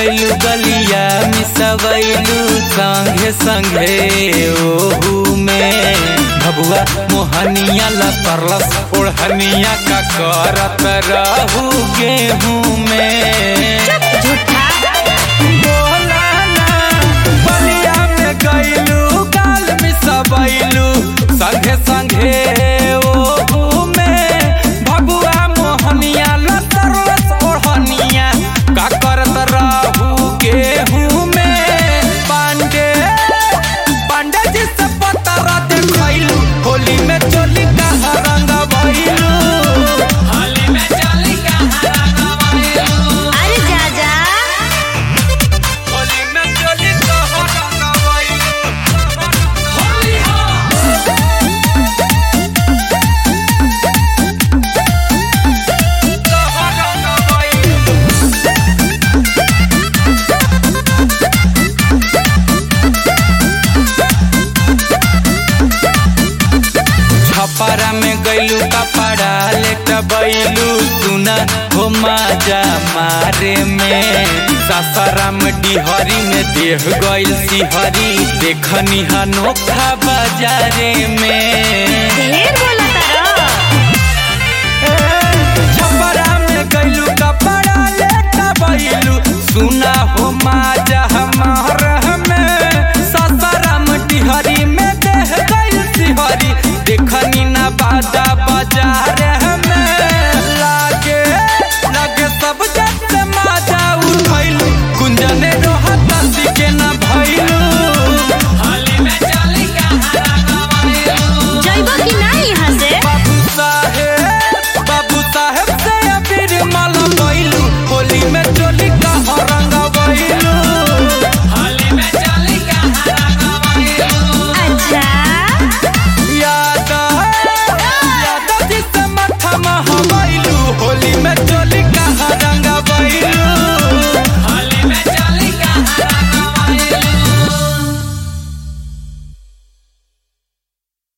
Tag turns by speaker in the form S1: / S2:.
S1: गइलू गलिया मिसवैलू संगे संगे ओहू में भबुआ मोहनिया लसरलस ओढ़निया का करत रहू गेहूं में बोला ना बलिया में गइलू गाल मिसवैलू संगे संगे ओहू में भबुआ मोहनिया लसरलस ओढ़निया का करत रहू गेहूं में पांडे जी से पतरा देखैलू होली में चोली का रंग भइलू होली में चोली का रंग भइलू
S2: अरे जा जा
S1: होली में चोली का रंग भइलू होली छपरा में गइलू कपड़ा लेटबैलू सुना हो माजा मारे में सासाराम डिहरी में देह गइल सिहरी देखनी अनोखा बाजारे में
S2: ढेर बोला तारा
S1: छपरा में गइलू कपड़ा लेटबैलू सुना हो माजा हमार में सासाराम डिहरी में देह गइल सिहरी देखनी ना बाजा